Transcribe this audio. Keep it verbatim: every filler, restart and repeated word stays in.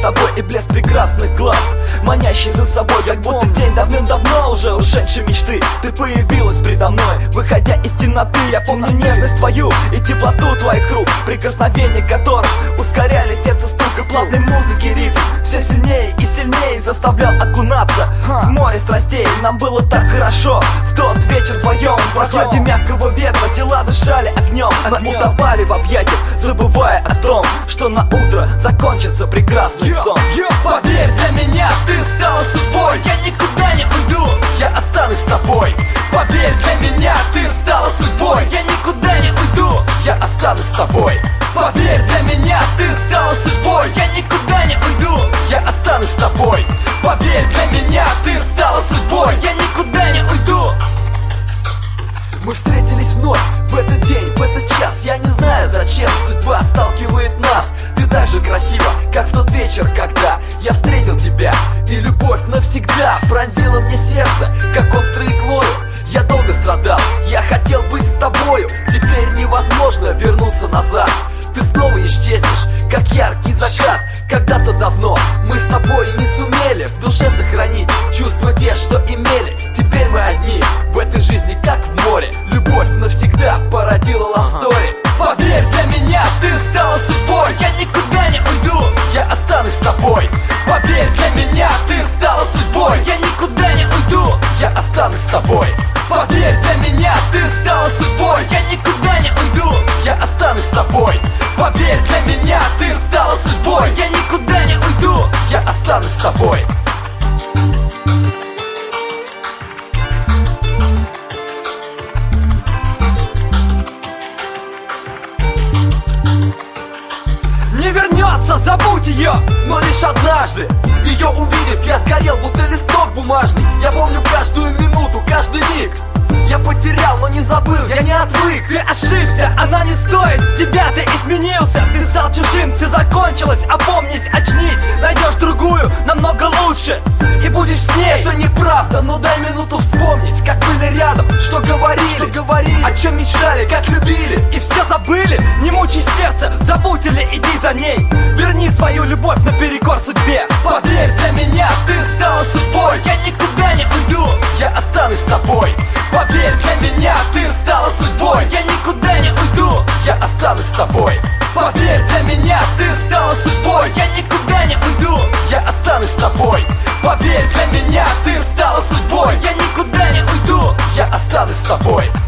тобой и блеск прекрасных глаз, манящий за собой, как будто день давным-давно уже ушедшей мечты. Ты появилась предо мной, выходя из темноты. Я помню нежность твою и теплоту твоих рук, прикосновения которых ускоряли сердце стук. И плавной музыки ритм все сильнее и сильнее заставлял окунаться в море страстей. Нам было так хорошо в тот вечер вдвоем, в прохладе мягкого ветра тела дышали огнем. Мы утопали в объятиях, забывая о том, что на утро закончится прекрасный сон. Поверь, для меня ты стала судьбой. Я никуда не уйду, я останусь с тобой. Поверь, для меня ты стала судьбой. Я никуда не уйду, я останусь с тобой. Поверь, для меня ты стала судьбой. Я никуда не уйду, я останусь с тобой. Поверь, для меня ты стала судьбой. Я никуда не уйду. Мы встретились вновь в этот день, в этот час. Я не знаю, зачем судьба сталкивает нас. Ты так же красива, как в тот вечер, когда я встретил тебя. И любовь навсегда пронзила мне сердце, как острой иглою. Я долго страдал, я хотел быть с тобою. Теперь невозможно вернуться назад. Ты снова исчезнешь, как яркий закат. Когда-то давно мы с тобой не сумели в душе сохранить чувства те, что имели. Теперь мы одни в этой жизни, как в море. Любовь навсегда породила love story. Поверь, для меня ты стала судьбой. Я никуда не уйду, я останусь с тобой. Поверь, для меня ты стала судьбой. Я никуда не уйду, я останусь с тобой. Поверь, для меня ты стала судьбой. Я никуда не уйду, я останусь с тобой. Поверь, для меня ты стала судьбой. Я никуда не уйду, я останусь с тобой. Не вернется, забудь ее, но лишь однажды. Ее увидев, я сгорел, будто листок бумажный. Я помню каждую минуту, каждый миг. Я потерял, но не забыл, я не отвык. Ты ошибся, она не стоит тебя, ты изменился. Ты стал чужим, все закончилось, опомнись, очнись. Найдешь другую, намного лучше, и будешь с ней. Это неправда, но дай минуту вспомнить, как были рядом, что говорили, что говорили, о чем мечтали, как любили. И все забыли, не мучай сердце, забудь или иди за ней. Верни свою любовь наперекор судьбе. Поверь, для меня ты стала судьбой. Я никуда не уйду, я останусь с тобой. Поверь, для меня ты стала судьбой. Я никуда не уйду, я останусь с тобой. Поверь, для меня ты стала судьбой. Я никуда не уйду, я останусь с тобой. Поверь, для меня ты стала судьбой. Я никуда не уйду, я останусь с тобой.